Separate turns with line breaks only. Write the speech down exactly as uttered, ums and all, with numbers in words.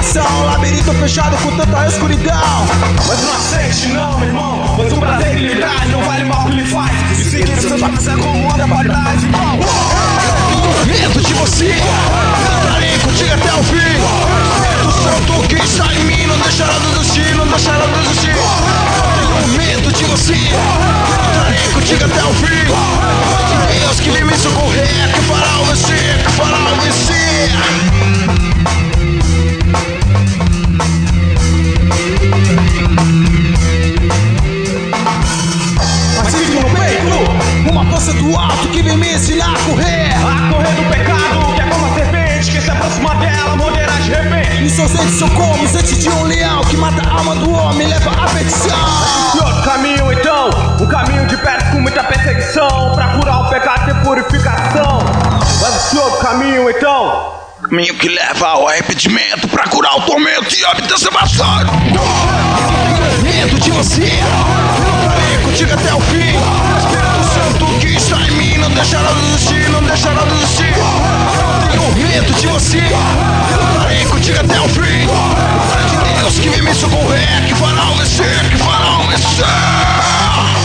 perseguição, labirinto fechado com tanta escuridão.
Mas não aceite não, meu irmão, pois um prazer que lhe traz não vale mal que lhe faz. E seguir os seus passos é como onda qualidade, irmão.
Tenho medo de você, tentarei contigo até o fim. O santo que está em mim não deixará desistir, não deixará desistir. Tenho medo de você, tentarei contigo até o fim. Deus que vem me socorrer, que fará o vencer, que fará o vencer. Mas fico no peito, uma força do alto que vem me ensinar a correr.
A correr do pecado, que é como a serpente, que se aproxima dela, morderá de repente.
E seus dentes são como os dentes de um leão, que mata a alma do homem e leva à perdição.
E outro caminho então, um caminho de perto com muita perseguição, pra curar o pecado e ter purificação. Mas esse outro caminho então,
caminho que leva ao arrependimento, pra curar o tormento e obter salvação. Tenho medo de você, eu contigo até o fim. O Santo que está em mim não deixará desistir, não deixará desistir. Tenho medo de você, eu estarei contigo até o fim. Para de Deus que vem me socorrer, que fará o vencer, que fará o vencer.